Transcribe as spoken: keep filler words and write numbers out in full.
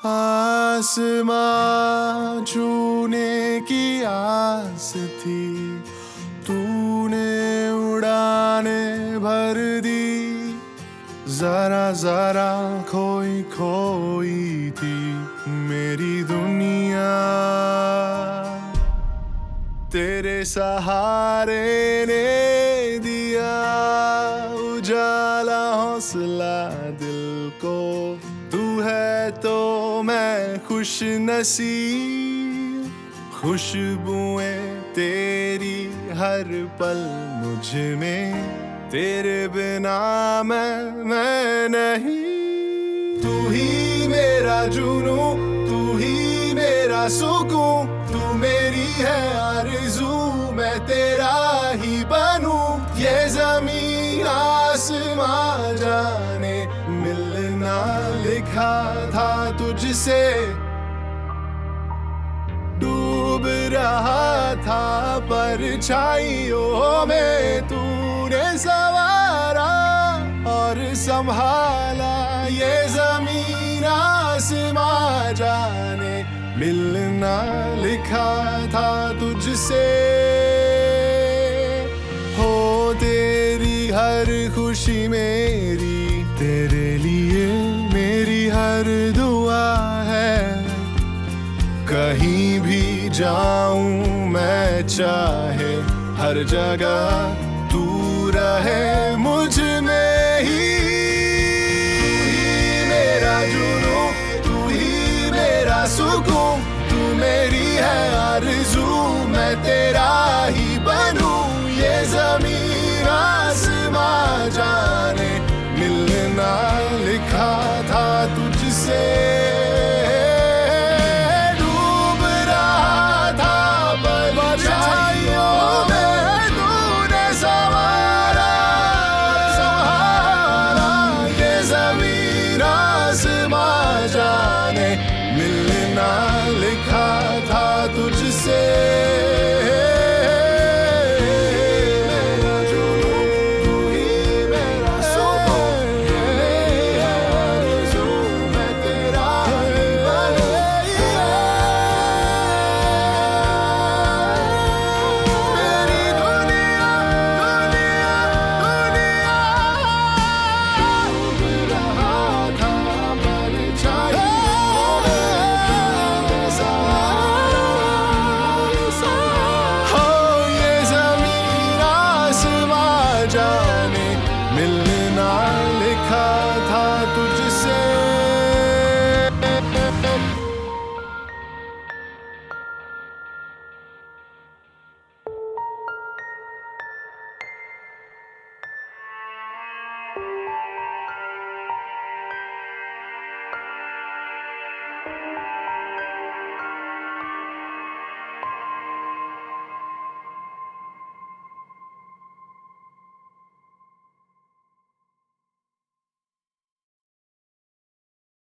आसमां छूने की आस थी, तूने उड़ाने भर दी। जरा जरा खोई खोई थी मेरी दुनिया, तेरे सहारे ने दिया उजाला हौसला दिल को। तू है तो मैं खुश नसीब, खुशबुएं तेरी हर पल मुझ में, तेरे बिना मैं मैं नहीं। तू ही मेरा जुनू, तू ही मेरा सुकून, तू मेरी है आरज़ू, मैं तेरा ही बनूं। ये ज़मीन आसमां जाने मिलना लिखा था तुझसे, डूब रहा था परछाइयों में, तूने संवारा और संभाला। ये ज़मीन आसमां जाने मिलना लिखा था तुझसे। हो तेरी हर खुशी मेरी, तेरे लिए मेरी हर दुआ है। कहीं भी जाऊं मैं चाहे हर जगह तू रहे मुझ में ही। मेरा जुनू, तू ही मेरा सुकून, तू मेरी है आरज़ू, मैं तेरा ही बनूं। ये ज़मीन आसमां जाने मिलना लिखा था तुझसे। डूब रहा था परछाइयों में, तूने संवारा संभाला। ये ज़मीन आसमां जाने मिलना लिखा था तुझसे। जाने मिलना लिखा